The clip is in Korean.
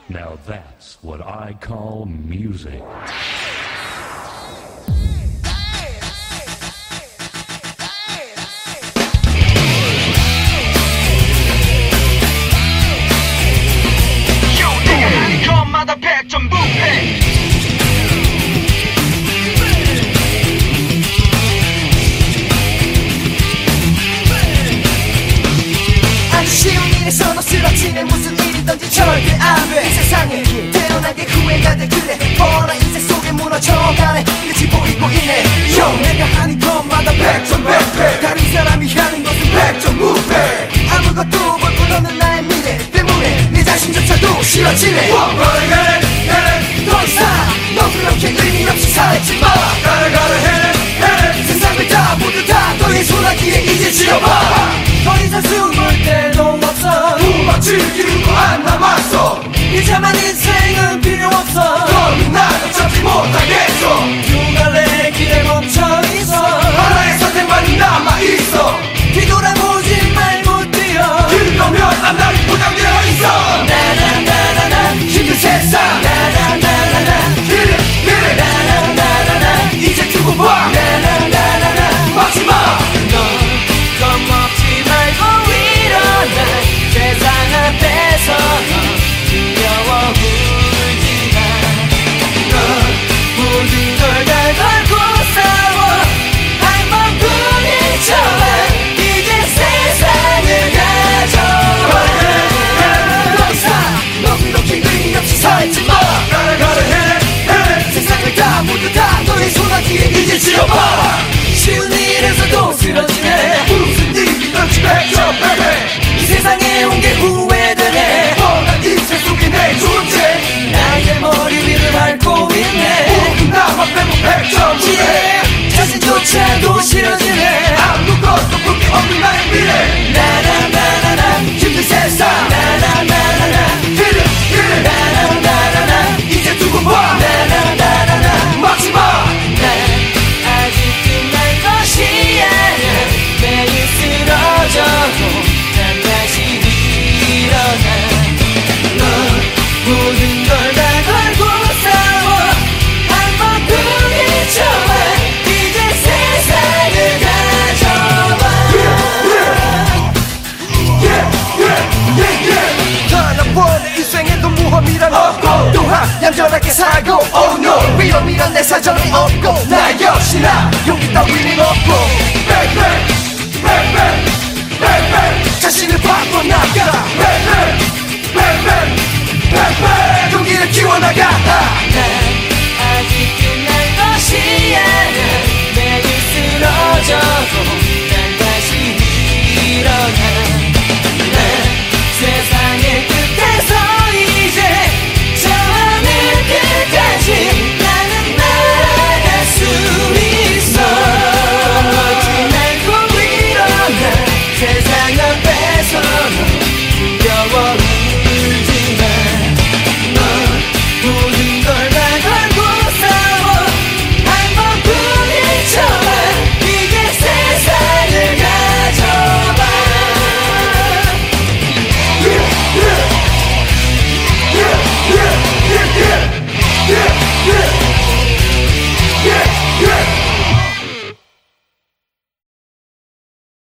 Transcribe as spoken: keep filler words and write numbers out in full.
Now that's what I call music. 마다 백 점 부패 아주 쉬운 일에서도 쓰러지네 무슨 일이든지 절대 안돼 이 세상에 태어난 게 후회가 돼 그래 뻔한 인생 속에 무너져가네 끝이 보이고 있네 Yo 내가 하는 것마다 백 점 백패 다른 사람이 하는 것은 백 점 무패 아무것도 볼 것 없는 나의 미래 때문에 내 자신조차도 싫어지네 더 이상 너 그렇게 의미 없이 살지 마 가라 가라 해 해 세상을 다 모두 다 너의 소나기에 이제 지어봐 더 이상 숨을 데도 없어 우막 즐기고 안 남았어 이제만 인생은 필요 없어 너는 나를 잡지 못하겠어 누가 내 길에 멈춰있어 하나의 선택만이 남아있어 뒤돌아보지 말고 뛰어 그러면 앞날이 보장되어 있어 나나나나나 힘든 세상 나나나나나 그래 그래 나나나나나 이제 두고 봐 나나나나나 마지막 넌 겁먹지 말고 일어나 세상 앞에서 두려워 울지 마 넌 모든 걸 다 걸고 싸워 한 번뿐인 척만 이제 세상을 가져와 더 이상 너 그렇게 의미 없이 살지 마 가라 가라 해 해 세상을 다 모두 다 너의 소나기에 이제 지어봐 쉬운 일에서도 쓰러지네 무슨 일이든지 백 점 백패 이 세상에 온 게 후회되네 뻔한 인생 속에 내 존재 나의 머리 위를 밟고 있네 모두 나만 빼고 백 점 무패 자신조차도 싫어지네 아무것도 볼게 없는 나의 미래 나나나나나 힘든 세상 나나나나나 그래 그래 나나나나나 이제 두고 봐 나나나나나 마지막 난 아직도 날 것이 아니야 매일 쓰러져도 난 다시 일어나 넌 모든 걸 다 걸고 싸워 한 번뿐인 척만 이제 세상을 가져와 하나뿐인 인생에도 모험이란 없고 또한 얌전하게 살고 Oh no 위험이란 내 사정이 없고 나 역시나 용기 따위는 없고 백백 백백 백백 자신을 바꿔나가 백백 백백 백백 용기를 키워나가 난 아직도 날 것이 아니야 매일 쓰러져도 난 다시 일어나 난 세상의 끝에서 이제 저 하늘 끝까지 나는 날아갈 수 있어 겁먹지 말고 일어나 세상 앞에서